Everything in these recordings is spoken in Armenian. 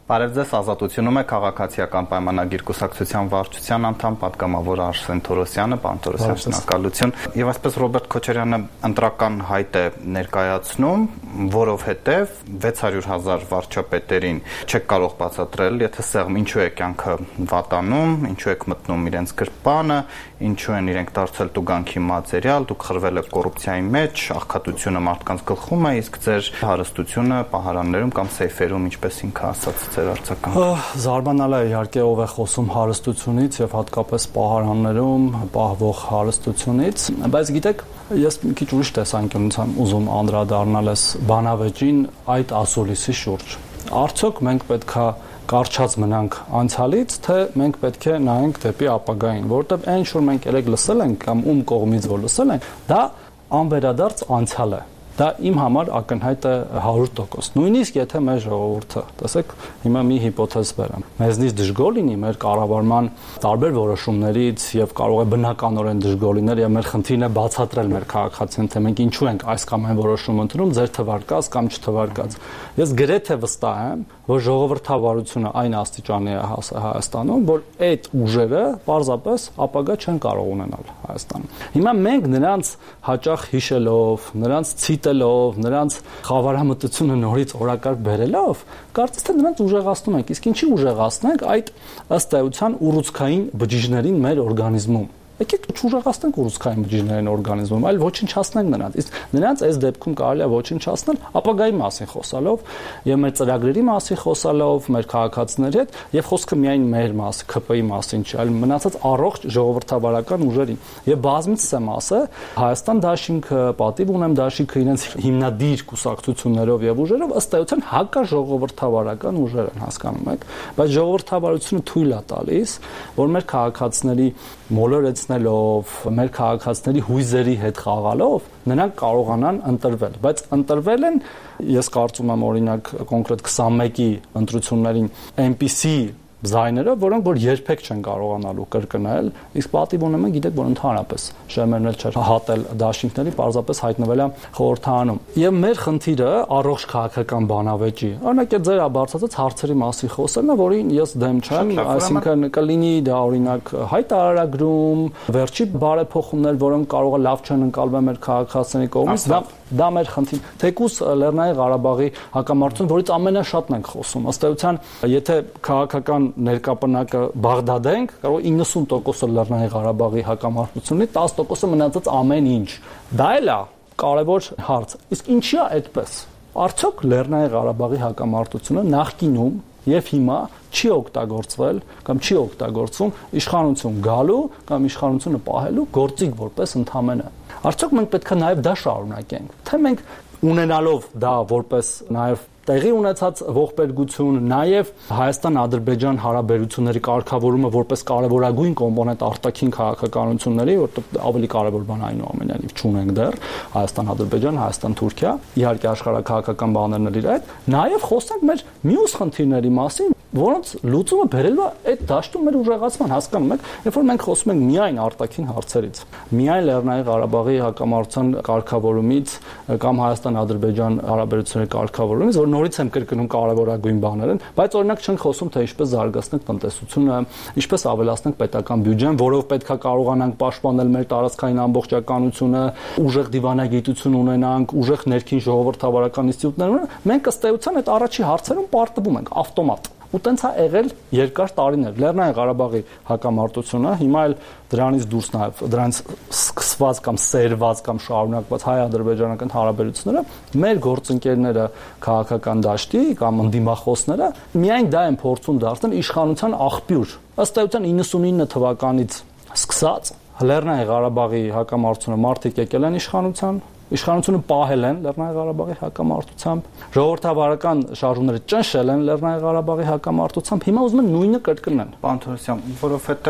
Բարև ձեզ, Ազատությունում է քաղաքացիական պայմանագիր կուսակցության վարչության անդամ պատգամավոր Արսեն Թորոսյանը, պարոն Թորոսյան, շնորհակալություն։ Եվ այսպես Ռոբերտ Քոչարյանը ընտրական հայտ է ներկայացնում, որովհետև 600,000 վարչապետերին չեք կարող բացատրել, եթե սեղմ ինչու է կյանքը վատանում, ինչու եք մտնում իրենց գրպանը, ինչու են իրենք դարձել տուգանքի մատերիալ, դուք խրվել եք կոռուպցիայի մեջ, աղքատությունը մարդկանց գլխում է, իսկ ձեր հարստությունը պահարաններում կամ սեյֆերում, ինչպես ինքը ասաց ձեր արձագանքը։ Զարմանալի է իհարկե ով է խոսում հարստությունից եւ հատկապես պահարաններում պահվող հարստությունից, բայց գիտեք, ես մի քիչ ուրիշ տեսանկյունից եմ ուզում անդրադառնալ այս բանավեճին այդ ասուլիսի շուրջ։ Արդյոք մենք պետքա կարճած մնանք անցյալից, թե մենք պետք է նայենք դեպի ապագային, որովհետև այն ինչ որ մենք երեք լսել ենք կամ ում կողմից որ լսել ենք, դա անվերադարձ անցյալ է։ Դա իմ համար ակնհայտ է 100%։ Նույնիսկ եթե մեր ժողովուրդը, տեսեք, հիմա մի հիպոթեզ բերեմ։ Մեզնից դժգոհ լինի մեր կառավարման տարբեր որոշումներից եւ կարող է բնականորեն դժգոհ լինել եւ մեր խնդիրն է բացատրել մեր քաղաքացիներին, թե մենք ինչու ենք այս կամ այն որոշումը ընդունում, ձեր թվարկած կամ չթվարկած։ Ես գրեթե վստահ եմ, որ ժողովրդավարությունը այն աստիճանի է Հայաստանում, որ այդ ուժերը պարզապես ապագա չեն կարող ունենալ Հայաստանում։ Հիմա մենք նրանց հաճախ հիշելով, նրանց ցիտելով, նրանց խավարամտությունը նորից օրակարգ բերելով, կարծես թե նրանց ուժեղացնում ենք։ Իսկ ինչի ուժեղացնենք այդ ըստ էության ուռուցքային բջիջներին մեր օրգանիզմում։ Եկեք չուժեղացնենք ուռուցքային բջիջներին օրգանիզմում, այլ ոչնչացնենք նրանց։ Իսկ նրանց այս դեպքում կարելի է ոչնչացնել ապագայի մասին խոսալով եւ մեր ծրագրերի մասին խոսալով, մեր քաղաքացիների հետ եւ խոսքը միայն մեր մասին, ՔՊ-ի մասին չէ, այլ մնացած առողջ ժողովրդավարական ուժերի։ Եվ բազմիցս եմ ասել, Հայաստան դաշինքը, պատիվ ունեմ դաշինքը իրենց հիմնադիր կուսակցություններով եւ ուժերով ըստ էության հակաժողովրդավարական ուժեր են, հասկանում եք, բայց ժողովրդավարությունը թույլ է տալիս, որ մեր քաղաքացիների մոլորեցնելով, մեր քաղաքացիների հույզերի հետ խաղալով նրանք կարողանան ընտրվել, բայց ընտրվել են, ես կարծում եմ օրինակ կոնկրետ 21-ի ընտրություններին այնպիսի զայները, որոնք որ երբեք չեն կարողանալու կրկնել, իսկ պատիվ ունեմ, գիտեք, որ ընդհանրապես շեմերն էլ չէր հատել դաշինքների, պարզապես հայտնվել է խորհրդարանում։ Եւ մեր խնդիրը առողջ քաղաքական բանավեճի, օրինակ ձեր բարձրացած հարցերի մասին խոսելն է, որին ես դեմ չեմ, այսինքն կլինի դա օրինակ հայտարարագրում, վերջի բարեփոխումներ, որոնք կարող է լավ չեն ընկալվել մեր քաղաքացիների կողմից, դա մեր խնդիրն է։ Թեկուզ Լեռնային Ղարաբաղի հակամարտություն, որից ամենաշատն ենք խոսում, ըստ էության, եթե քաղաքական ներկապնակը Բաղդադենք, կարող 90%-ը Լեռնային Ղարաբաղի հակամարտությունի, 10%-ը մնացած ամեն ինչ։ Դա էլ է կարևոր հարց։ Իսկ ինչի է այդպես։ Արդյոք Լեռնային Ղարաբաղի հակամարտությունը նախկինում եւ հիմա չի օգտագործվել կամ չի օգտագործվում իշխանություն գալու կամ իշխանությունը պահելու գործիք որպես ընդհանրը։ Արդյոք մենք պետք է նաեւ դա շարունակենք, թե մենք ունենալով դա որպես նաեւ տեղի ունեցած ողբերգություն, նաև Հայաստան-Ադրբեջան հարաբերությունների կարգավորումը որպես կարևորագույն կոմպոնենտ արտաքին քաղաքականությունների, որտեղ ավելի կարևոր բան այնուամենայնիվ չունենք դեռ Հայաստան-Ադրբեջան, Հայաստան-Թուրքիա, իհարկե աշխարհակաղակական բաներն էլ իր այդ, նաև խոսենք մեր մյուս խնդիրների մասին, որոնց լուծումը բերելու է այդ դաշտում մեր ուժեղացման, հասկանում եք, երբ որ մենք խոսում ենք միայն արտաքին հարցերից, միայն Լեռնային Ղարաբաղի հակամարտության կարգավորումից կամ Հայաստան-Ադրբեջան հարաբերությունների կարգավորումից, որ նորից եմ կրկնում կարևորագույն բաներ են, բայց օրինակ չենք խոսում թե ինչպես զարգացնենք տնտեսությունը, ինչպես ավելացնենք պետական բյուջեն, որով պետքա կարողանանք պաշտպանել մեր տարածքային ամբողջականությունը, ուժեղ դիվանագիտություն ունենանք, ուժեղ ներքին ժողովրդավարական ինստիտուտներ ունենանք, մենք ըստ էության այդ առաջի հարցերում պարտվում ենք ավտոմատ։ Ու տենց է եղել երկար տարիներ։ Լեռնային Ղարաբաղի հակամարտությունը, հիմա էլ դրանից դուրս նաև դրանից սկսված կամ սերված կամ շարունակված հայ-ադրբեջանական հարաբերությունները մեր գործընկերները քաղաքական դաշտի կամ ընդդիմախոսները միայն դա են փորձում դարձնել իշխանության աղբյուր։ Ըստ էության 99 թվականից սկսած Լեռնային Ղարաբաղի հակամարտությունը մարդիկ եկել են իշխանությունը պահել են Լեռնային Ղարաբաղի հակամարտությամբ, ժողովրդավարական շարժումները ճնշել են Լեռնային Ղարաբաղի հակամարտությամբ, հիմա ուզում են նույնը կրկնեն։ Պարոն Թորոսյան, որովհետև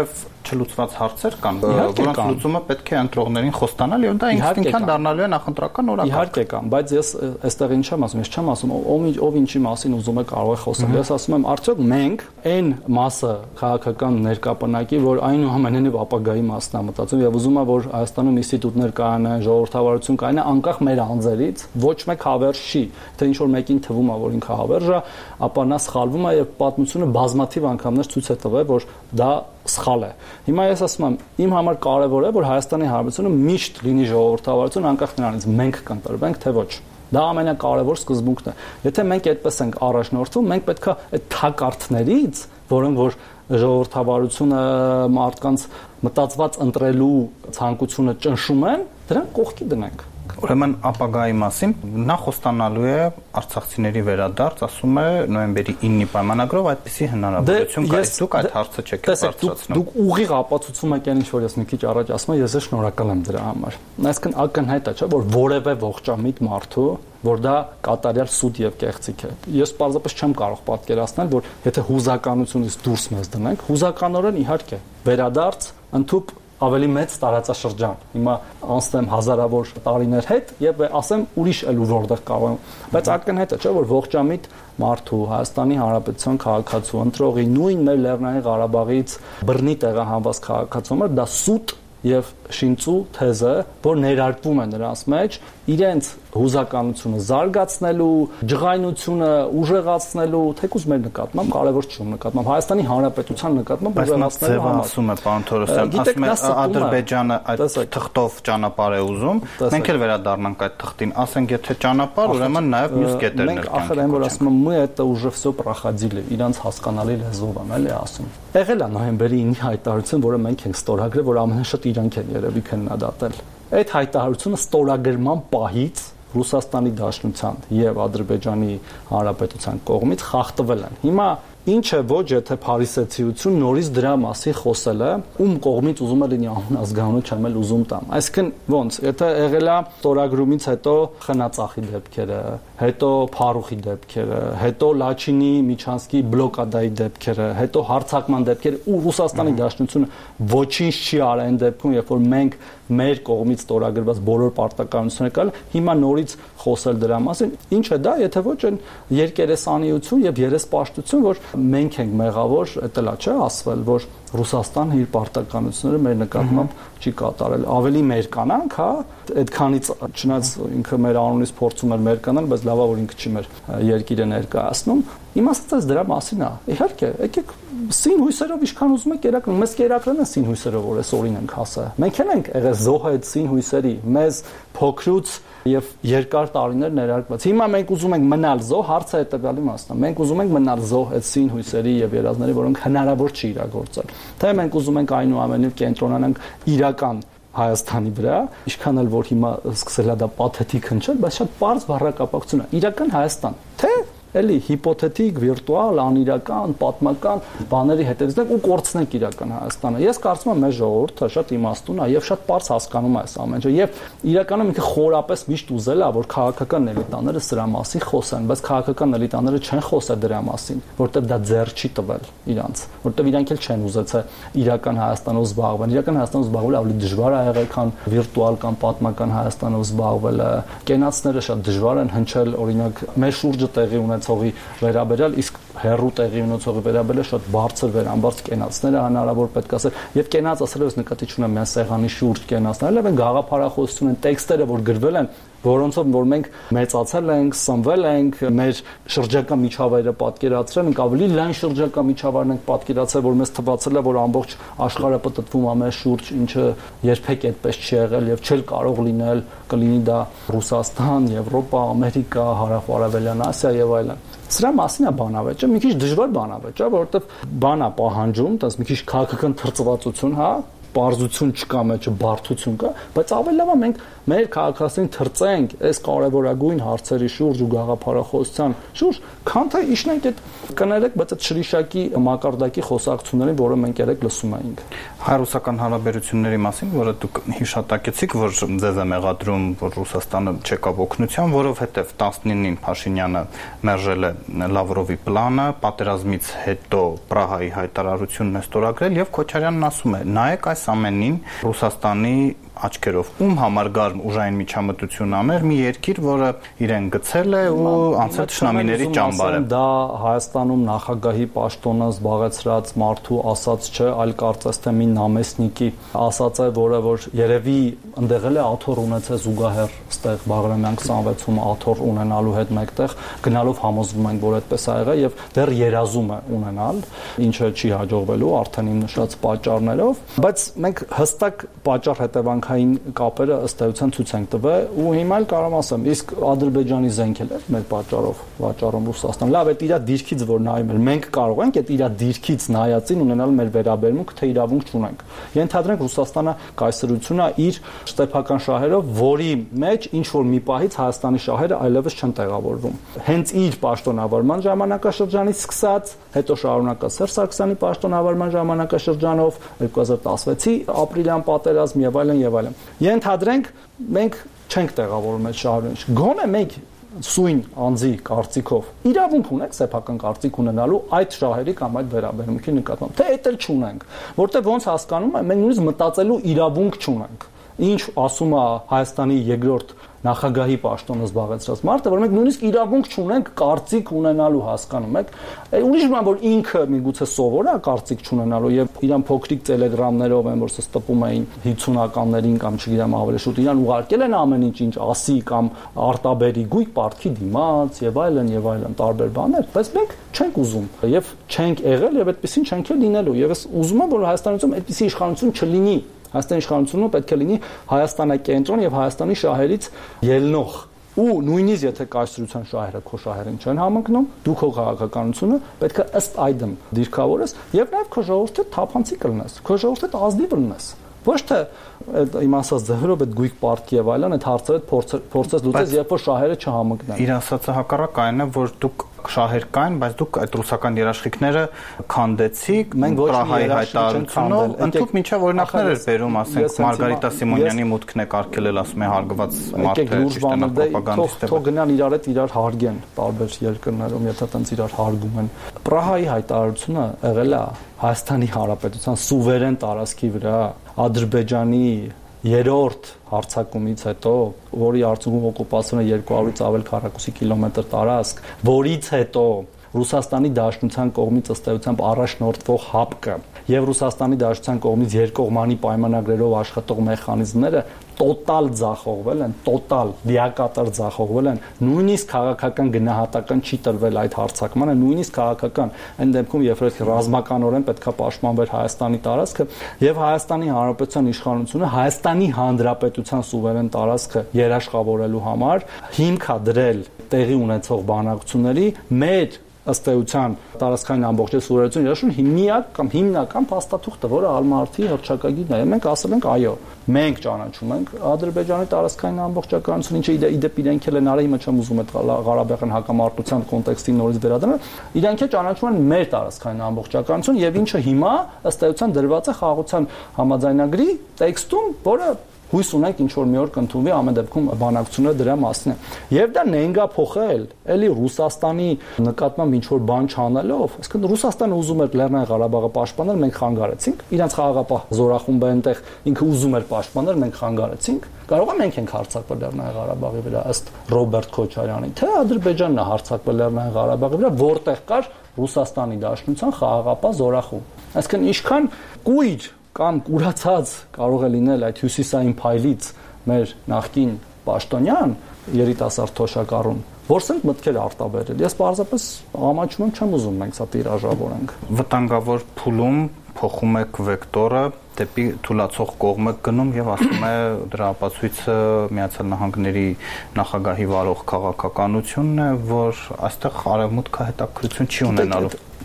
չլուծված հարցեր կան, որոնց լուծումը պետք է ընտրողներին խոստանալ եւ դա ինքնին դառնալու է նախընտրական օրակարգ։ Իհարկե կան, բայց ես այստեղ ինչ եմ ասում, ես չեմ ասում ով ինչի մասին ուզում է կարող է խոսել։ Ես ասում եմ, արդյոք մենք այն մասը քաղաքական ներկապնակի, որ այնուամենայնիվ ապագայի մասն է մտածում եւ ուզում է, որ Հայաստանում ինստիտուտներ կայանան, ժողովրդավարություն կայանա, անկախ մեր անձերից, ոչ մեկ հավերժ չի, թե ինչ որ մեկին թվում է, որ ինքը հավերժ է, ապա նա սխալվում է եւ պատմությունը բազմաթիվ անգամներ ցույց է տվել, որ դա սխալ է։ Հիմա ես ասում եմ, իմ համար կարևոր է, որ Հայաստանի Հանրապետությունը միշտ լինի ժողովրդավարություն, անկախ նրանից մենք կընտրվենք, թե ոչ։ Դա ամենակարևոր սկզբունքն է։ Եթե մենք այդպես ենք առաջնորդվում, մենք պետք է այդ թակարդներից, որոնք որ ժողովրդավարությունը մարդկանց մտածված ընտրելու ցանկությունը ճնշում են, դրանք կողքի դնենք։ Ուրեմն ապագայի մասին նա խոստանալու է արցախցիների վերադարձ, ասում է նոյեմբերի 9-ի պայմանագրով այդպիսի հնարավորություն կա։ Դուք այդ հարցը չեք բարձրացնում։ Դուք ուղիղ ապացուցում եք այն ինչ որ ես մի քիչ առաջ ասում եմ, ես շնորհակալ եմ դրա համար։ Այսինքն ակնհայտ է, չէ՞, որ որևէ ողջամիտ մարդու, որ դա կատարյալ սուտ եւ կեղծիք է։ Ես պարզապես չեմ կարող պատկերացնել, որ եթե հուզականությունից դուրս մեզ դնենք, հուզականորեն իհարկե վերադարձ, ընդհուպ ավելի մեծ տարածաշրջան։ Հիմա անցնեմ հազարավոր տարիներ հետ եւ ասեմ ուրիշ ելու որտեղ կարող եմ, բայց ակնհայտ է, չէ՞, որ ողջամիտ մարդու Հայաստանի Հանրապետության քաղաքացու ընտրողի նույն մեր Լեռնային Ղարաբաղից բռնի տեղահանված քաղաքացու դա սուտ եւ շինծու թեզը, որ ներարկվում է նրանց մեջ իրենց հուզականությունը զարգացնելու, ջղայնությունը ուժեղացնելու, թեկուզ մեր նկատմամբ կարևոր չի նկատմամբ Հայաստանի Հանրապետության նկատմամբ ուժեղացնելու համար։ Ասում է պարոն Թորոսյան, ասում է Ադրբեջանը այդ թղթով ճանապարհ է ուզում, մենք էլ վերադառնանք այդ թղթին, ասենք եթե ճանապարհ, ուրեմն նաեւ մյուս կետերն էլ կան։ Ախր այն որ ասում եմ, мы это уже всё проходили, իրանց հասկանալի լեզվով եմ էլի ասում։ Եղել է նոյեմբերի 9-ի հայտարարություն, որը մենք ենք ստորագրել, որ ամենաշատ իրանք են երևի քննադատել։ Այդ հայտարարությունը ստորագրման պահից Ռուսաստանի Դաշնության եւ Ադրբեջանի Հանրապետության կողմից խախտվել են։ Հիմա ինչ է ոչ եթե փարիսեցիություն նորից դրա մասի խոսելը, ում կողմից ուզում է լինի անազգանունը չեմ էլ ուզում տամ։ Այսինքն ոնց, եթե եղել է ստորագրումից հետո խնածախի դեպքերը, հետո Փարուխի դեպքերը, հետո Լաչինի Միչանսկի բլոկադայի դեպքերը, հետո հարձակման դեպքերը ու Ռուսաստանի Դաշնությունը ոչինչ չի արել այն դեպքում, երբ որ մենք մեր կողմից ստորագրված բոլոր պարտականությունները կան, հիմա նորից խոսել դրա մասին, ինչ է դա, եթե ոչ այն երկերեսանիություն եւ երեսպաշտություն, որ մենք ենք մեղավոր, դա լա չէ ասվել, որ Ռուսաստանը իր պարտականությունները մեր նկատմամբ չի կատարել։ Ավելի մեր կանանք, հա, այդքանից չնայած ինքը մեր անունից փորձում էր մեր կանալ, բայց լավա որ ինքը չի մեր երկիրը ներկայացնում։ Իմաստը դրա մասին է։ Իհարկե, եկեք սին հույսերով ինչքան ուզում եք կերակրեն, մեզ կերակրեն են սին հույսերով, որ այսօրին ենք հասա։ Մենք էլ ենք եղել զոհ այդ սին հույսերի, մեզ փոքրուց եւ երկար տարիներ ներարկված։ Հիմա մենք ուզում ենք մնալ զոհ, հարցը հետեւյալի մասն է։ Մենք ուզում ենք մնալ զոհ այդ սին հույսերի եւ երազների, որոնք հնարավոր չի իրագործել։ Թե մենք ուզում ենք այնուամենայնիվ կենտրոնանանք իրական Հայաստանի վրա, ինչքան էլ որ հիմա սկսել է դա պաթետիկ հնչել, բայց շատ པարզ բառակապակցություն է։ Իրական Հայաստան, թե էլի հիպոթետիկ, վիրտուալ, անիրական, պատմական բաների հետևից ու կորցնենք իրական Հայաստանը։ Ես կարծում եմ մեր ժողովուրդը շատ իմաստուն է եւ շատ པարզ հասկանում է այս ամեն ինչը եւ իրականում ինքը խորապես միշտ ուզել է, որ քաղաքական էլիտաները սրա մասին խոսեն, բայց քաղաքական էլիտաները չեն խոսել դրա մասին, որտեղ դա ձեռ չի տվել իրանց, որտեղ իրանք էլ չեն ուզեցել իրական Հայաստանով զբաղվել։ Իրական Հայաստանով զբաղվելը ավելի դժվար է եղել, քան վիրտուալ կամ պատմական Հայաստանով զբաղվելը։ Կենացները շատ դժվար են հնչել, օրինակ մեր շուրջը տեղի ունեցողի վերաբերյալ, իսկ հերրու տեղի ունեցողի վերաբերյալ շատ բարձր վերամբարձ կենացները հնարավոր պետք է ասել եւ կենաց ասել ես նկատի չունեմ միան սեղանի շուրջ կենացնել եւ գաղափարախոսություն են տեքստերը որ գրվել են որոնցով որ մենք մեծացել ենք, սնվել ենք, մեր շրջակա միջավայրը պատկերացրել ենք, ավելի լայն շրջակա միջավայրն ենք պատկերացրել, որ մեզ թվացել է, որ ամբողջ աշխարհը պատտվում է մեր շուրջ, ինչը երբեք այդպես չի եղել եւ չէր կարող լինել, կլինի դա Ռուսաստան, Եվրոպա, Ամերիկա, Հարավ-Արևելյան Ասիա եւ այլն։ Սրա մասին է բանավեճը, մի քիչ դժվար բանավեճ է, որովհետեւ բան է պահանջում, տես մի քիչ քաղաքական թրծվածություն, հա, պարզություն չկա մեջը, բարդություն կա, բայց ավելի լավ է մենք մեր քաղաքացիներին թրծենք այս կարևորագույն հարցերի շուրջ ու գաղափարախոսության շուրջ, քան թե իջնենք այդ կներեք, բայց այդ շրիշակի մակարդակի խոսակցություններին, որը մենք երեք լսում էինք։ Հայ-ռուսական հարաբերությունների մասին, որը դուք հիշատակեցիք, որ ձեզ է մեղադրում, որ Ռուսաստանը չեկավ օգնության, որովհետև 19-ին Փաշինյանը մերժել է Լավրովի պլանը, պատերազմից հետո Պրահայի հայտարարությունն է ստորագրել եւ Քոչարյանն ասում է. նայեք այս ամենին Ռուսաստանի աչքերով ում համար գար ուժային միջամտություն աներ մի երկիր, որը իրեն գցել է ու անցել թշնամիների ճամբարը։ Դա Հայաստանում նախագահի պաշտոնը զբաղեցրած մարդու ասած չէ, այլ կարծես թե մի նամեսնիկի ասած է, որը որ երևի ընդեղել է աթոռ ունեցել զուգահեռ ստեղ Բաղրամյան 26-ում աթոռ ունենալու հետ մեկտեղ գնալով համոզվում ենք, որ այդպես ա եղել եւ դեռ երազում է ունենալ, ինչը չի հաջողվելու արդեն իմ նշած պատճառներով, բայց մենք հստակ պատճառ հետևանքային կապերը ըստ էության ցույց ենք տվել ու հիմա էլ կարող եմ ասեմ, իսկ Ադրբեջանի զենքել է մեր պատճառով վաճառում Ռուսաստան։ Լավ, այդ իր դիրքից որ նայում ենք, մենք կարող ենք այդ իր դիրքից նայածին ունենալ մեր վերաբերմունք, թե իրավունք չունենք։ Ենթադրենք Ռուսաստանը կայսրությունն է իր ստեփական շահերով, որի մեջ ինչ որ մի պահից Հայաստանի շահերը այլևս չեն տեղավորվում։ Հենց իր պաշտոնավարման ժամանակաշրջանից սկսած, հետո շարունակած Սերժ Սարգսյանի պաշտոնավարման ժամանակաշրջանով 2016-ի ապրիլյան պատերազմ եւ այլն եւ այլն։ Ենթադրենք մենք չենք տեղավորում այդ շահերին։ Գոնե մենք սույն անձի կարծիքով իրավունք ունենք սեփական կարծիք ունենալու այդ շահերի կամ այդ վերաբերմունքի նկատմամբ, թե դա էլ չունենք, որտեղ ոնց հասկանում եմ, մենք նույնիսկ մտածելու իրավունք չունենք։ Ինչ ասում է Հայաստանի երկրորդ նախագահի պաշտոնը զբաղեցրած մարդը, որ մենք նույնիսկ իրավունք չունենք կարծիք ունենալու, հասկանում եք։ Ուրիշ բան, որ ինքը միգուցե սովոր է կարծիք չունենալու եւ իրան փոքրիկ տելեգրամներով են, որ ստպում էին 50-ականներին կամ չգիտեմ ավելի շուտ, իրան ուղարկել են ամեն ինչ ասի կամ արտաբերի գույք պարտքի դիմաց եւ այլն տարբեր բաներ, բայց մենք չենք ուզում եւ չենք եղել եւ այդպեսին չենք էլ լինելու եւ ես ուզում եմ, որ Հայաստանում այդպիսի իշխանություն չլինի։ Հայաստանի իշխանությունը պետք է լինի Հայաստանակենտրոն եւ Հայաստանի շահերից ելնող ու նույնիսկ եթե կայսրության շահերը քո շահերին չեն համընկնում, դու քո քաղաքականությունը պետք է ըստ այդմ դիրքավորես եւ նաեւ քո ժողովուրդը թափանցիկ լինես, քո ժողովուրդը ազնիվ լինես։ Ոչ թե այդ իմ ասած ձևերով այդ գույք պարտքի եւ այլն այդ հարցերը փորձես լուծես, երբ որ շահերը չհամընկնեն։ Իր ասածը հակառակ այն է, որ դուք շահեր կային, բայց դուք այդ ռուսական երաշխիքները քանդեցիք, Պրահայի հայտարարությունով, ընդհանուր մինչև օրինակներ էր բերում, ասենք Մարգարիտա Սիմոնյանի մուտքն է կարգելել, ասում է հարգված մարդ է, պրոպագանդիստ է։ Թող գնան իրար հետ իրար հարգեն տարբեր երկրներում, եթե տենց իրար հարգում են։ Պրահայի հայտարարությունը եղել է Հայաստանի Հանրապետության սուվերեն տարածքի վրա, Ադրբեջանի երրորդ հարձակումից հետո, որի արդյունքում օկուպացիոն է 200-ից ավել քառակուսի կիլոմետր տարածք, որից հետո Ռուսաստանի Դաշնության կողմից ըստ էությամբ առաջնորդվող ՀԱՊԿ-ը եւ Ռուսաստանի Դաշնության կողմից երկկողմանի պայմանագրերով աշխատող մեխանիզմները տոտալ ձախողվել են, տոտալ լիակատար ձախողվել են, նույնիսկ քաղաքական գնահատական չի տրվել այդ հարձակմանը, նույնիսկ քաղաքական այն դեպքում, երբ որ ռազմականորեն պետքա պաշտպանվեր Հայաստանի տարածքը եւ Հայաստանի Հանրապետության իշխանությունը Հայաստանի Հանրապետության սուվերեն տարածքը երաշխավորելու համար հիմք է դրել տեղի ունեցող բանակցությունների մեր ըստ էության տարածքային ամբողջ սուվերենություն երաշխավորելու միակ կամ հիմնական փաստաթուղթը, որը Ալմարտի հռչակագիրն է։ Մենք ասել ենք, այո, մենք ճանաչում ենք Ադրբեջանի տարածքային ամբողջականությունը, ինչը իդեպ իրենք էլ են արել, հիմա չեմ ուզում այդ Ղարաբաղյան հակամարտության կոնտեքստին նորից վերադառնալ, իրենք էլ ճանաչում են մեր տարածքային ամբողջականություն եւ ինչը հիմա ըստ էության դրված է խաղաղության համաձայնագրի տեքստում, որը հույս ունենք ինչ որ մի օր կընդունվի, ամեն դեպքում բանակցությունները դրա մասին է։ Եվ դա նենգա փոխել, էլի Ռուսաստանի նկատմամբ ինչ որ բան չանելով, այսինքն Ռուսաստանը ուզում էր Լեռնային Ղարաբաղը պաշտպանել, մենք խանգարեցինք, իրանց խաղաղապահ զորախումբը այնտեղ ինքը ուզում էր պաշտպանել, մենք խանգարեցինք։ Կարող է մենք ենք հարձակվել Լեռնային Ղարաբաղի վրա ըստ Ռոբերտ Քոչարյանի, թե Ադրբեջանն է հարձակվել Լեռնային Ղարաբաղի վրա, որտեղ կար Ռուսաստանի Դաշնության խաղաղապահ զորախումբ։ Այսինքն ինչքան կույր կամ կուրացած կարող է լինել այդ հյուսիսային փայլից մեր նախկին պաշտոնյան երիտասարդ թոշակառուն, որսենք մտքեր արտաբերել։ Ես պարզապես ամաչում եմ, չեմ ուզում մենք սա տիրաժավորենք։ Վտանգավոր փուլում փոխում եք վեկտորը դեպի թուլացող կողմը գնում եւ ասում է դրա ապացույցը Միացյալ Նահանգների նախագահի վարող քաղաքականությունն է, որ այստեղ արևմուտքը հետաքրքրություն չի ունենալու։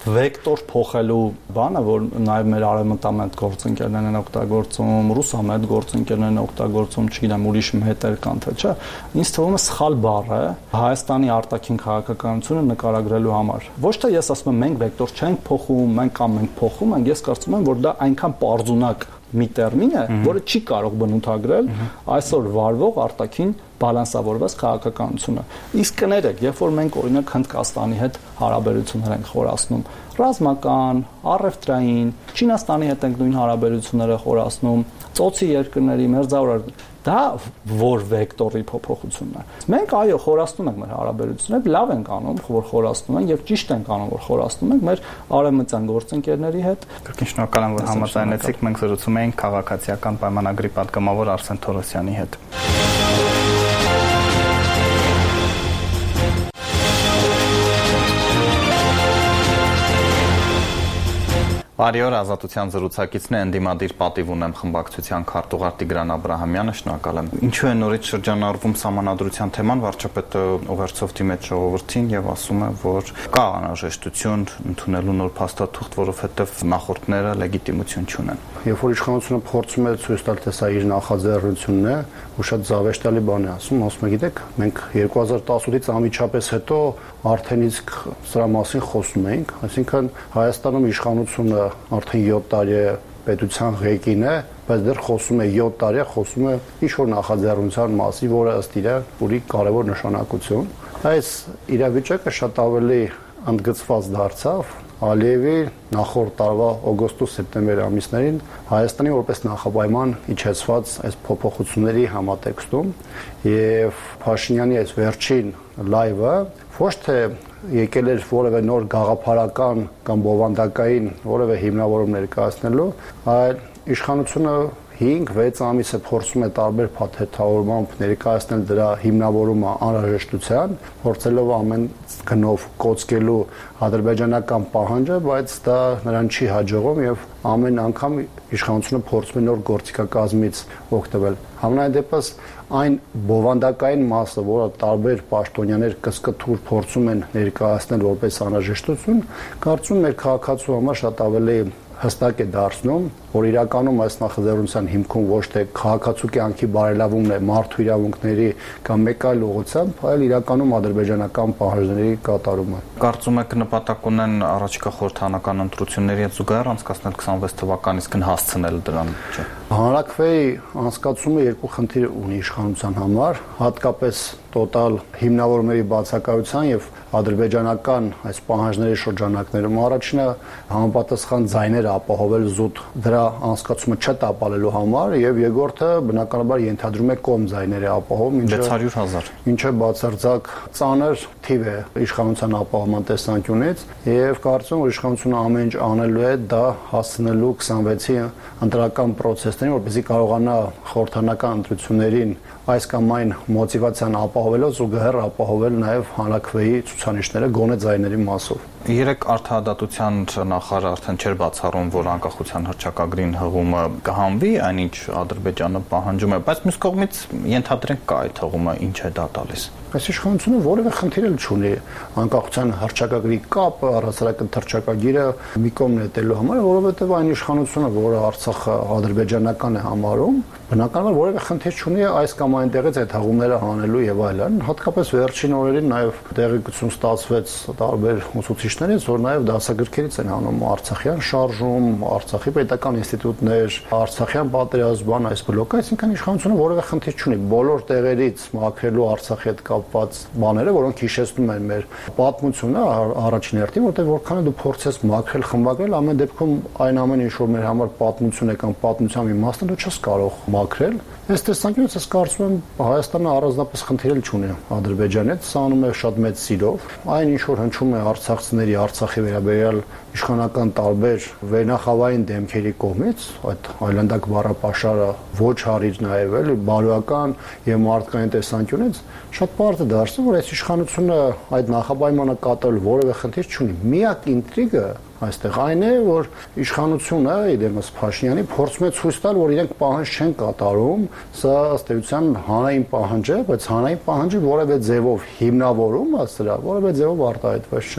վեկտոր փոխելու բանը, որ նաև մեր արևմտամետ գործընկերներն են օգտագործում, ռուսամետ գործընկերներն են օգտագործում, չգիտեմ, ուրիշ մետեր կան թե չէ, ինձ թվում է սխալ բառ է Հայաստանի արտաքին քաղաքականությունը նկարագրելու համար։ Ոչ թե ես ասում եմ մենք վեկտոր չենք փոխում, մենք փոխում ենք, ես կարծում եմ, որ դա այնքան պարզունակ մի տերմին է, որը չի կարող բնութագրել այսօր վարվող արտաքին բալանսավորված քաղաքականությունը։ Իսկ կներեք, երբ որ մենք օրինակ Հնդկաստանի հետ հարաբերություններ ենք խորացնում, ռազմական, առևտրային, Չինաստանի հետ ենք նույն հարաբերությունները խորացնում, ծոցի երկրների, մերձավոր, դա որ վեկտորի փոփոխությունն է։ Մենք այո, խորացնում ենք մեր հարաբերությունները, լավ ենք անում, որ խորացնում ենք եւ ճիշտ ենք անում, որ խորացնում ենք մեր արևմտյան գործընկերների հետ։ Կրկին շնորհակալ եմ, որ համաձայնեցիք, մենք զրուցում էինք քաղաքացիական պայմանագրի պատգամավոր Արսեն Թորոսյանի հետ։ Բարի օր, Ազատության զրուցակիցն է, ընդդիմադիր պատիվ ունեմ խմբակցության քարտուղար Տիգրան Աբրահամյանը, շնորհակալ եմ։ Ինչու է նորից շրջանառվում սահմանադրության թեման, վարչապետը ուղերձով դիմեց ժողովրդին եւ ասում է, որ կա անհրաժեշտություն ընդունելու նոր փաստաթուղթ, որովհետեւ նախորդները լեգիտիմություն չունեն։ Երբ որ իշխանությունը փորձում է ցույց տալ, թե սա իր նախաձեռնությունն է, ու շատ զավեշտալի բան է ասում, գիտեք, մենք 2018-ից անմիջապես հետո արդեն իսկ սրա մասին խոսում էինք, այսինքն Հայաստանում իշխանությունը արդեն 7 տարի է պետության ղեկին է, բայց դեռ խոսում է 7 տարի, խոսում է ինչ-որ նախաձեռնության մասին, որը ըստ իրա ունի կարևոր նշանակություն։ Այս իրավիճակը շատ ավելի ընդգծված դարձավ Ալիևի նախորդ տարվա օգոստոս-սեպտեմբեր ամիսներին Հայաստանի որպես նախապայման իջեցված այս փոփոխությունների համատեքստում եւ Փաշինյանի այս վերջին լայվը ոչ թե եկել էր որևէ նոր գաղափարական կամ բովանդակային որևէ հիմնավորում ներկայացնելու, այլ իշխանությունը 5-6 ամիս է փորձում է տարբեր փաթեթավորմամբ ներկայացնել դրա հիմնավորումը անհրաժեշտության, փորձելով ամեն գնով կոծկելու ադրբեջանական պահանջը, բայց դա նրան չի հաջողում եւ ամեն անգամ իշխանությունը փորձում է նոր գործիքակազմից օգտվել։ Համենայն դեպս այն բովանդակային մասը, որը տարբեր պաշտոնյաներ կսկթուր փորձում են ներկայացնել որպես անհրաժեշտություն, կարծում մեր քաղաքացու համար շատ ավելի հստակ է դարձնում, որ իրականում այս նախաձեռնության հիմքում ոչ թե քաղաքացու կյանքի բարելավումն է մարդու իրավունքների կամ մեկ այլ ուղղությամբ, այլ իրականում ադրբեջանական պահանջների կատարումը։ Կարծում եք նպատակ ունեն առաջիկա խորհրդարանական ընտրությունների հետ զուգահեռ անցկացնել 26 թվականից հասցնել դրան, չէ՞։ Հանրաքվեի անցկացումը երկու խնդիր ունի իշխանության համար, հատկապես տոտալ հիմնավորումների բացակայության եւ ադրբեջանական այս պահանջների շրջանակներում առաջինը համապատասխան ձայներ ապահովել զուտ դրա անցկացումը չտապալելու համար եւ երկրորդը բնականաբար ենթադրում է կողմ ձայների ապահովում, 600,000, ինչը բացարձակ ծանր թիվ է իշխանության ապահովման տեսանկյունից եւ կարծում որ իշխանությունը ամեն ինչ անելու է դա հասցնելու 26-ի ընտրական process-ներին, որպեսզի կարողանա խորհրդարանական ընտրություններին այս կամ այն մոտիվացիան ապահովելով զուգահեռ ապահովել նաև հանրաքվեի ցուցանիշները գոնե ձայների մասով։ Երեք արդարադատության նախարարը արդեն չէր բացառում, որ անկախության հռչակագրին հղումը կհանվի, այնինչ Ադրբեջանը պահանջում է, բայց մյուս կողմից ենթադրենք կա այդ հղումը, ինչ է դա տալիս։ Այս իշխանությունը որևէ խնդիր չունի անկախության հռչակագրի կապը առասարակ հռչակագիրը մի կողմ նետելու համար, որովհետև այն իշխանությունը, որը Արցախը ադրբեջանական է համարում, բնականաբար որևէ խնդիր չունի այս կամ այն տեղից այդ հղումները հանելու եւ այլն, հատկապես վերջին օրերին նաեւ տեղեկություն ստացվեց տարբեր ուսուցիչներից, որ նաեւ դասագրքերից են հանում Արցախյան շարժում, Արցախի պետական ինստիտուտներ, Արցախյան պատերազման այս բլոկը, այսինքն իշխանությունը որևէ խնդիր չունի բոլոր տեղերից մաքրելու Արցախի հետ կապված բաները, որոնք հիշեցնում են մեր պատմությունը առաջին հերթին, որտեղ որքան դու փորձես մաքրել, խմբագրել, ամեն դեպքում այն ամեն ինչ որ մեր համար պատմություն է կամ պատմության իմաստը դու չես կարող մաքրել։ Այս տեսանկյունից ես կարծում եմ Հայաստանը առանձնապես խնդիր չունի Ադրբեջանից, սա անում է շատ մեծ սիրով։ Այն ինչ որ հնչում է արցախցիների Արցախի վերաբերյալ իշխանական տարբեր վերնախավային դեմքերի կողմից, այդ այլանդակ բառապաշարը ոչ հարիր նաև էլի բարոյական եւ մարդկային տեսանկյունից շատ պարզ է դարձնում, որ այս իշխանությունը այդ նախապայմանը կատարել որևէ խնդիր չունի։ Միակ ինտրիգը այստեղ այն է, որ իշխանությունը իդեմս Փաշինյանի փորձում է ցույց տալ, որ իրենք պահանջ չեն կատարում, սա ըստ էության հանրային պահանջ է, բայց հանրային պահանջը որևէ ձևով հիմնավորումը սրա, որևէ ձևով արտահայտված չէ։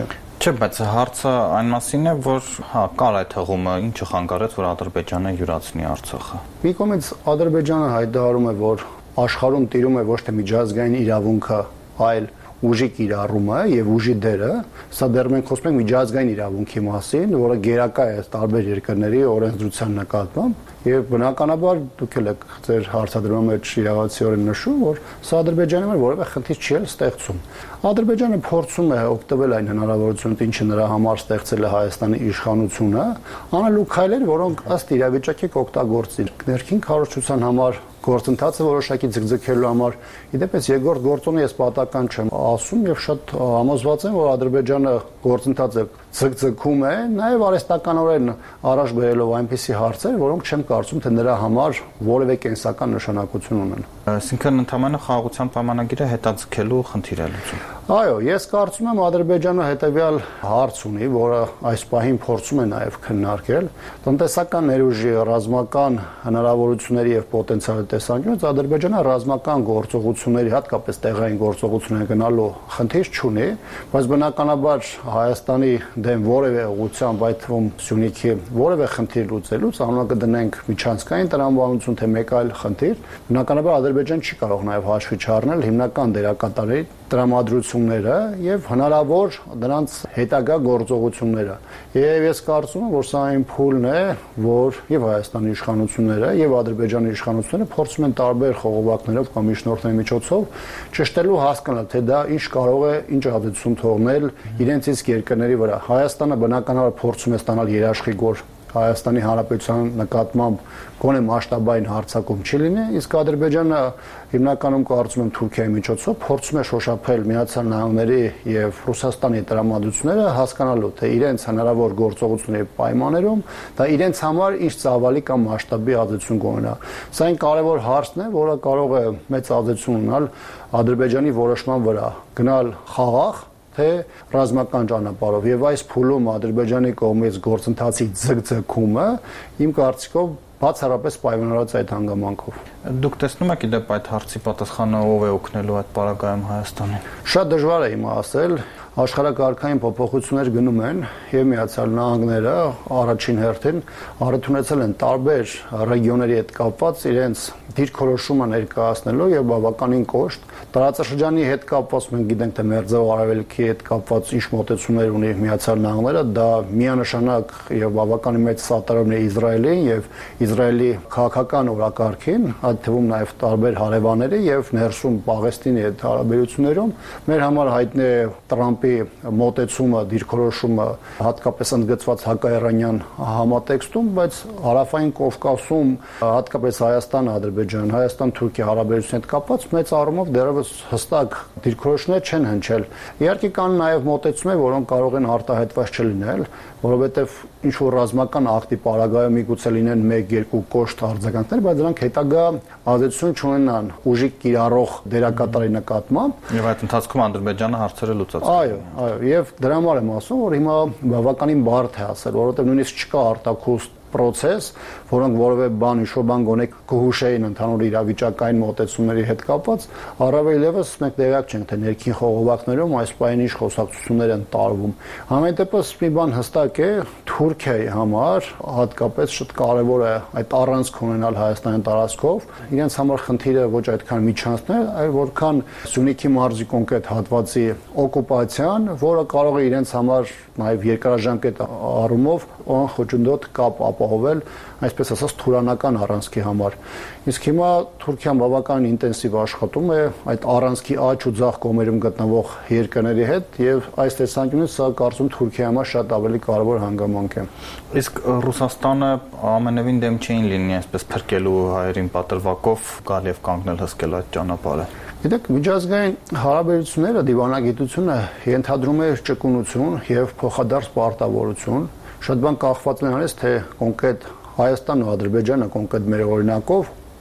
Չէ, բայց հարցը այն մասին է, որ կար այդ հղումը, ինչը խանգարեց, որ Ադրբեջանը յուրացնի Արցախը։ Մի կողմից Ադրբեջանը հայտարարում է, որ աշխարհում տիրում է ոչ թե միջազգային իրավունքը, այլ ուժի կիրառումը եւ ուժի դերը, սա դեռ մենք խոսում ենք միջազգային իրավունքի մասին, որը գերակա է տարբեր երկրների օրենսդրության նկատմամբ, եւ բնականաբար դուք եք ձեր հարցադրման մեջ իրավացիորեն նշում, որ սա Ադրբեջանի համար որևէ խնդիր չի ստեղծում։ Ադրբեջանը փորձում է օգտվել այն հնարավորությունից, ինչը նրա համար ստեղծել է Հայաստանի իշխանությունը, անելու քայլեր, որոնք ըստ իրավիճակի կօգտագործի ներքին քարոզչության համար գործընթացը որոշակի ձգձգելու համար։ Իդեպս երկրորդ գործոնը ես պատական չեմ ասում եւ շատ համոզված եմ, որ Ադրբեջանը գործընթացը ձգձգում է, նաեւ արհեստականորեն առաջ բերելով այնպիսի հարցեր, որոնք չեմ կարծում, թե նրա համար որևէ կենսական նշանակություն ունեն։ Այսինքն ընդհանրապես խաղաղության պայմանագիրը հետաձգելու խնդիր է լուծում։ Այո, ես կարծում եմ Ադրբեջանը հետեւյալ հարց ունի, որը այս պահին փորձում է նաեւ քննարկել, տնտեսական ներուժի ռազմական հնարավորությունների եւ պոտենցիալի տեսանկյունից Ադրբեջանը ռազմական գործողությունների, հատկապես տեղային գործողությունների գնալու խնդիր չունի, բայց բնականաբար Հայաստանի դեմ որևէ ուղղությամբ, այդ թվում Սյունիքի որևէ խնդիր լուծելուց անունը կդնենք միջանցքային տրամաբանություն, թե մեկ այլ խնդիր, բնականաբար Ադրբեջանը չի կարող նաեւ հաշվի չառնել հիմնական դերակատարների տրամադրությունները եւ հնարավոր դրանց հետագա գործողությունները։ Եվ ես կարծում եմ, որ սա այն փուլն է, որ եւ Հայաստանի իշխանությունները եւ Ադրբեջանի իշխանությունները փորձում են տարբեր խողովակներով կամ միջնորդների միջոցով ճշտելու հասկանալ, թե դա ինչ կարող է, ինչ ազդեցություն թողնել իրենց իսկ երկրների վրա։ Հայաստանը բնականաբար փորձում է ստանալ երաշխիք Հայաստանի Հանրապետության նկատմամբ գոնե մասշտաբային հարձակում չի լինի, իսկ Ադրբեջանը հիմնականում կարծում եմ Թուրքիայի միջոցով փորձում է շոշափել Միացյալ Նահանգների եւ Ռուսաստանի տրամադրությունները, հասկանալու թե իրենց հնարավոր գործողությունների պայմաններում դա իրենց համար ինչ ծավալի կամ մասշտաբի ազդեցություն կունենա։ Սա այն կարևոր հարցն է, որը կարող է մեծ ազդեցություն ունենալ Ադրբեջանի որոշման վրա գնալ խաղաղ թե ռազմական ճանապարհով եւ այս փուլում Ադրբեջանի կողմից գործընթացի ձգձգումը իմ կարծիքով բացառապես պայմանավորված այդ հանգամանքով։ Դուք տեսնում եք իդեպ այդ հարցի պատասխանը ով է օգնելու այդ պարագայում Հայաստանին։ Շատ դժվար է իմ ասել, աշխարհակարգային փոփոխություններ գնում են եւ Միացյալ Նահանգները առաջին հերթին առթունեցել են տարբեր ռեգիոների հետ կապված իրենց դիրքորոշումը ներկայացնելու եւ բավականին կոշտ տարածաշրջանի հետ կապված մենք գիտենք թե Մերձավոր Արևելքի հետ կապված ինչ մոտեցումներ ունի Միացյալ Նահանգները, դա միանշանակ եւ բավականին մեծ սատարումն է Իսրայելին եւ Իսրայելի քաղաքական օրակարգին, այդ թվում նաեւ տարբեր հարևանների եւ ներսում Պաղեստինի հետ հարաբերություններում մեր համար հայտնի է Տրամպի մոտեցումը, դիրքորոշումը, հատկապես ընդգծված հակաիրանյան համատեքստում, բայց հարավային Կովկասում, հատկապես Հայաստան-Թուրքիա հարաբերությունների հետ կապված մեծ առումով դեռևս հստակ դիրքորոշումներ չեն հնչել։ Իհարկե կան նաև մոտեցումներ, որոնք կարող են արտահայտված չլինել, որովհետև ինչ որ ռազմական ակտի պարագայում միգուցե լինեն 1-2 կոշտ արձագանքներ, բայց դրանք հետագա ազդեցություն չունենան ուժի կիրառող դերակատարի նկատմամբ։ Եվ այդ ընթացքում Ադրբեջանը հարցերը լուծած։ Այո, եւ դրա համար եմ ասում, որ հիմա բավականին բարդ է ասել, որովհետեւ նույնիսկ չկա արտաքուստ process, որոնք որևէ բան, ինչ-որ բան գոնե կհուշեին ընդհանուր իրավիճակային մոտեցումների հետ կապված, առավել ևս մենք տեղյակ չենք, թե ներքին խողովակներում այս պահին ինչ խոսակցություններ են տարվում։ Համենայն դեպս մի բան հստակ է, Թուրքիայի համար հատկապես շատ կարևոր է այդ առանցք ունենալ Հայաստանի տարածքով։ Իրենց համար խնդիրը ոչ այդքան միջանցն է, այլ որքան Սյունիքի մարզի կոնկրետ հատվածի օկուպացիան, որը կարող է իրենց համար նաև երկարաժամկետ առումով անխոչնդոտ կապ ապահովել, այսպես ասած, թուրանական առանցքի համար։ Իսկ հիմա Թուրքիան բավական ինտենսիվ աշխատում է այդ առանցքի աջ ու ձախ կողմերում գտնվող երկրների հետ եւ այս տեսանկյունից սա կարծում Թուրքիայի համար շատ ավելի կարևոր հանգամանք է։ Իսկ Ռուսաստանը ամենևին դեմ չէին լինի այսպես փրկելու հայերին պատրվակով գալ եւ կանգնել հսկել այդ ճանապարհը։ Գիտեք, միջազգային հարաբերությունները, դիվանագիտությունը ենթադրում է ճկունություն եւ փոխադարձ պարտավորություն։ Շատ բան կախված է նրանից, թե կոնկրետ Հայաստանն ու Ադրբեջանը կոնկրետ մեր օրինակով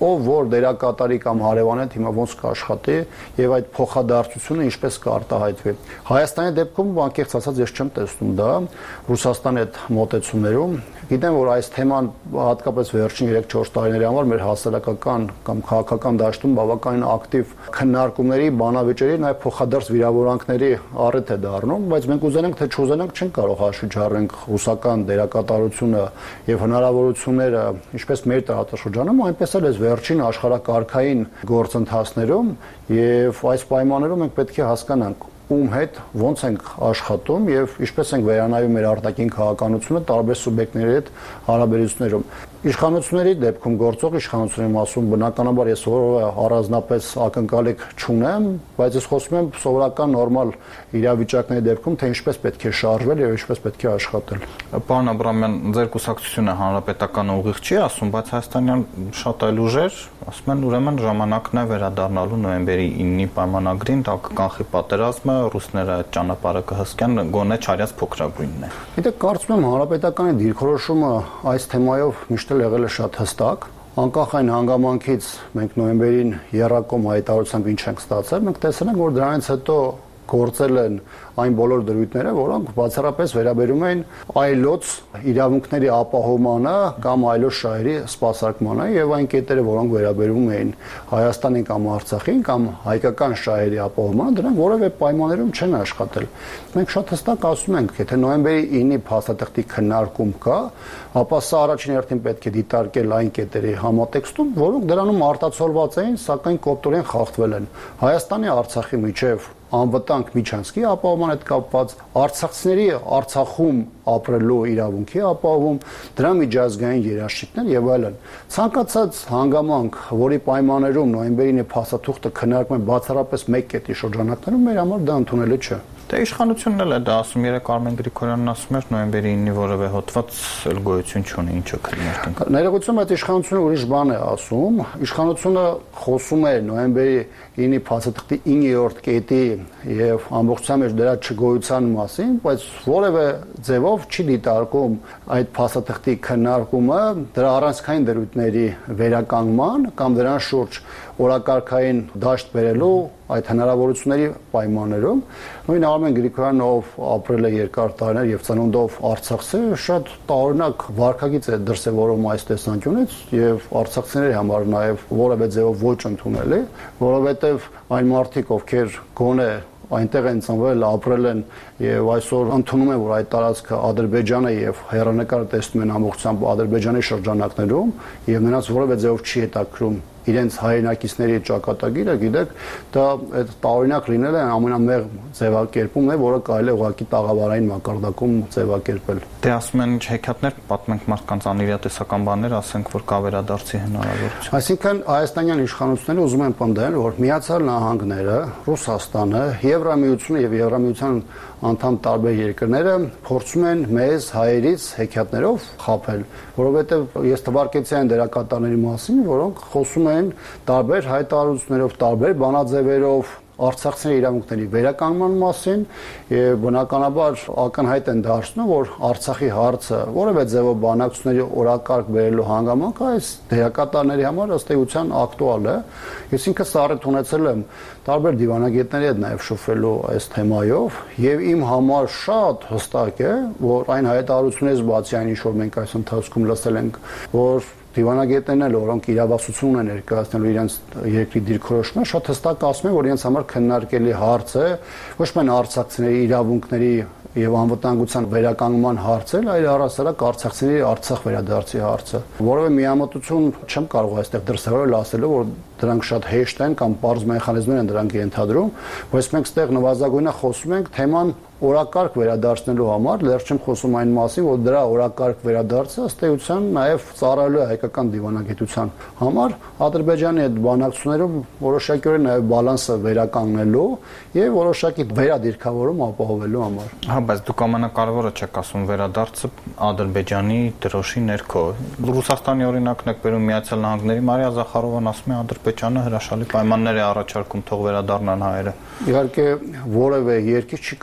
ով որ դերակատարի կամ հարևան է հիմա ոնց կաշխատի եւ այդ փոխադարձությունը ինչպես կարտահայտվի։ Հայաստանի դեպքում անկեղծ ասած ես չեմ տեսնում դա Ռուսաստանի հետ մոտեցումներում։ Գիտեմ, որ այս թեման հատկապես վերջին 3-4 տարիների համար մեր հասարակական կամ քաղաքական դաշտում բավականին ակտիվ քննարկումների, բանավեճերի, նաեւ փոխադարձ վիրավորանքների առիթ է դառնում, բայց մենք ուզենանք թե չուզենանք չենք կարող հաշվիչառենք ռուսական դերակատարությունը եւ հնարավորությունները ինչպես մեր տարածաշրջանում, այնպես էլ այս վերջին աշխարհակարգային գործընթացներում եւ այս պայմաններում մենք պետք է հասկանանք ում հետ ոնց ենք աշխատում եւ ինչպես ենք վերանայում մեր արտաքին քաղաքականությունը տարբեր սուբյեկտների հետ հարաբերություններում։ Իշխանությունների դեպքում գործող իշխանությունների մասում բնականաբար ես որևէ առանձնապես ակնկալիք չունեմ, բայց ես խոսում եմ սովորական նորմալ իրավիճակների դեպքում, թե ինչպես պետք է շարժվել եւ ինչպես պետք է աշխատել։ Պարոն Աբրամյան, ձեր կուսակցությունը հանրապետական ուղիղ չի ասում, բայց հայաստանյան շատ այլ ուժեր ասում են ուրեմն ժամանակն է վերադառնալու նոյեմբերի 9-ի պայմանագրին, դա կկանխի պատերազմը, ռուսները այդ ճանապարհը կհսկեն, գոնե չարյաց փոքրագույնն է։ Գիտեք, կարծում եմ հանրապետականի դիրքորոշումը այս թեմայով միշտ եղել է շատ հստակ։ Անկախ այն հանգամանքից մենք նոյեմբերին եռակոմ հայտարարությամբ ինչ ենք ստացել, մենք տեսել ենք, որ դրանից հետո գործել են այն բոլոր դրույթները, որոնք բացառապես վերաբերում են այլոց իրավունքների ապահովմանը կամ այլոց շահերի սպասարկմանը եւ այն կետերը, որոնք վերաբերում էին Հայաստանին կամ Արցախին կամ հայկական շահերի ապահովմանը, դրանք որևէ պայմաններում չեն աշխատել։ Մենք շատ հստակ ասում ենք, եթե նոյեմբերի 9-ի փաստաթղթի քննարկում կա, ապա սա առաջին հերթին պետք է դիտարկել այն կետերի համատեքստում, որոնք դրանում արտացոլված էին, սակայն կոպտորեն խախտվել են։ Հայաստանի Արցախի միջև անվտանգ միջանցքի ապահովման հետ կապված, արցախցիների Արցախում ապրելու իրավունքի ապահովում, դրա միջազգային երաշխիքներ եւ այլն։ Ցանկացած հանգամանք, որի պայմաններում նոյեմբերի 9-ի փաստաթուղթը քննարկվում է բացառապես մեկ կետի շրջանակներում, մեր համար դա ընդունելի չէ։ Դե իշխանությունն էլ է դա ասում, երեք Արմեն Գրիգորյանն ասում էր նոյեմբերի 9-ի որևէ հոդված էլ գոյություն չունի, ինչը քննարկենք։ Ներողություն, այդ իշխանությունը ուրիշ բան է ասում։ Իշխանությունը խոսում է նոյեմբերի 9-ի փաստաթղթի 9-րդ կետի եւ ամբողջությամբ իր դրա չգոյության մասին, բայց որևէ ձևով չի դիտարկում այդ փաստաթղթի քննարկումը դրա առանցքային դրույթների վերականգնման կամ դրան շուրջ օրակարգային դաշտ բերելու այդ հնարավորությունների պայմաններում։ Նույն Արմեն Գրիգորյանը, ով ապրել է երկար տարիներ եւ ծնունդով արցախցի, շատ տարօրինակ վարքագիծ է դրսեւորում այս տեսանկյունից եւ արցախցիների համար նաեւ որևէ ձևով ոչ ընդունելի, որովհետեւ այն մարդիկ, ովքեր գոնե այնտեղ են ծնվել, ապրել են եւ այսօր ընդունում են, որ այդ տարածքը Ադրբեջան է եւ հեռանկարը տեսնում են ամբողջությամբ Ադրբեջանի շրջանակներում եւ նրանց որևէ ձևով չի հետաքրում իրենց հայրենակիցների ճակատագիրը, գիտեք, դա այդ տարօրինակ լինել է ամենամեղ ձևակերպումն է, որը կարելի է ուղղակի տաղավարային մակարդակում ձևակերպել։ Դե ասում են հեքիաթներ պատմենք մարդկանց անիրատեսական բաներ, ասենք որ կա վերադարձի հնարավորություն։ Այսինքն հայաստանյան իշխանությունները ուզում են պնդել, որ Միացյալ Նահանգները, Ռուսաստանը, Եվրամիությունը եւ Եվրամիության անդամ տարբեր երկրները փորձում են մեզ հայերից հեքիաթներով խաբել, որովհետեւ ես թվարկեցի այն դերակատարների մասին, որոնք խոսում են տարբեր հայտարարություններով, տարբեր բանաձևերով արցախցիների իրավունքների վերականգնման մասին եւ բնականաբար ակնհայտ են դարձնում, որ Արցախի հարցը որևէ ձևով բանակցությունների օրակարգ բերելու հանգամանք այս դերակատարների համար ըստ էության ակտուալ է։ Ես ինքս առիթ ունեցել եմ տարբեր դիվանագետների հետ նաեւ շփվելու այս թեմայով եւ իմ համար շատ հստակ է, որ այն հայտարարություններից բացի այն, ինչ որ մենք այս ընթացքում լսել ենք, որ դիվանագետներն էլ, որոնք իրավասություն են ներկայացնելու իրենց երկրի դիրքորոշումը, շատ հստակ ասում են, որ իրենց համար քննարկելի հարց է ոչ միայն արցախցիների իրավունքների եւ անվտանգության վերականգնման հարցը, այլ առասարակ արցախցիների Արցախ վերադարձի հարցը։ Որովհետեւ միամտություն չեմ կարող այստեղ դրսևորել ասելով, որ դրանք շատ հեշտ են կամ པարզ մեխանիզմներ են դրանք ենթադրում, բայց մենք ստեղ նվազագույնը խոսում ենք թեման օրակարգ վերադարձնելու համար, դեռ չեմ խոսում այն մասին, որ դրա օրակարգ վերադարձը ըստ էության նաև ծառայելու է հայկական դիվանագիտության համար Ադրբեջանի հետ բանակցություններում որոշակիորեն նաև բալանսը վերականգնելու եւ որոշակի վերադիրքավորում ապահովելու համար։ Հա, բայց դուք ամենակարևորը չեք ասում վերադարձը Ադրբեջանի դրոշի ներքո։ Ռուսաստանի օրինակն եք բերում Միացյալ Նահանգների, Մարիա Զախարովան ասում է Ադրբեջանը հրաշալի պայմաններ է առաջարկում թող վերադառնան հայերը։ Իհարկե որևէ երկիր չի կարող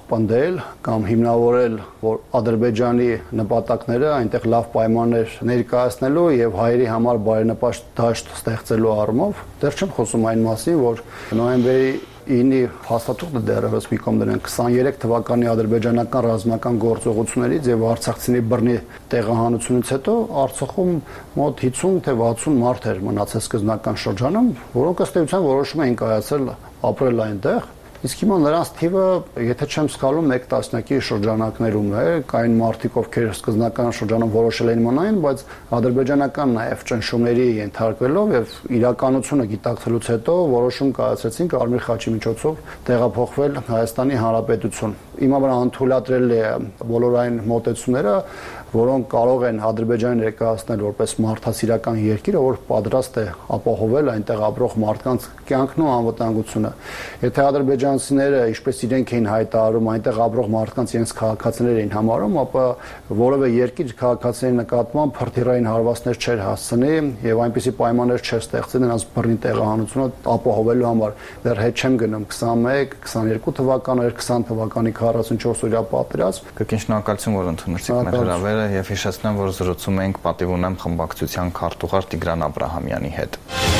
պնդել կամ հիմնավորել, որ Ադրբեջանի նպատակները այնտեղ լավ պայմաններ ներկայացնելու եւ հայերի համար բարենպաստ դաշտ ստեղծելու առումով, դեռ չեմ խոսում այն մասին, որ նոյեմբերի 9-ի հաստատուղը դեռևս մի կողմ դրեն 23 թվականի ադրբեջանական ռազմական գործողություններից եւ արցախցիների բռնի տեղահանությունից հետո Արցախում մոտ 50 թե 60 մարդ էր մնացել սկզբնական շրջանում, որոնք ըստ էության որոշում էին կայացել ապրել այնտեղ։ Իսկ հիմա նրանց թիվը, եթե չեմ սխալվում, 1 տասնյակի շրջանակներում է, կային մարդիկ, ովքեր սկզբնական շրջանում որոշել էին մնային, բայց ադրբեջանական նաև ճնշումների ենթարկվելով եւ իրականությունը գիտակցելուց հետո որոշում կայացրեցին Կարմիր խաչի միջոցով տեղափոխվել Հայաստանի Հանրապետություն։ Հիմա վրա ընդհանրացրել է բոլոր այն մոտեցումները, որոնք կարող են Ադրբեջանը ներկայացնել որպես մարդասիրական երկիր, որ պատրաստ է ապահովել այնտեղ ապրող մարդկանց կյանքն ու անվտանգությունը։ Եթե ադրբեջանցիները, ինչպես իրենք էին հայտարարում, այնտեղ ապրող մարդկանց իրենց քաղաքացիներ էին համարում, ապա որևէ երկիր քաղաքացիների նկատմամբ հրթիռային հարվածներ չէր հասցնի եւ այնպիսի պայմաններ չէր ստեղծել նրանց բռնի տեղահանությունը ապահովելու համար։ Դեռ հետ չեմ գնում 21, 22 թվականներ, 20 թվականի 44-օրյա պատերազմ։ Կրկին շնորհակալություն, որ ընդունեցիք մեր հրավերը եւ հիշեցնեմ, որ զրուցում ենք պատիվ ունեմ խմբակցության քարտուղար Տիգրան Աբրահամյանի հետ։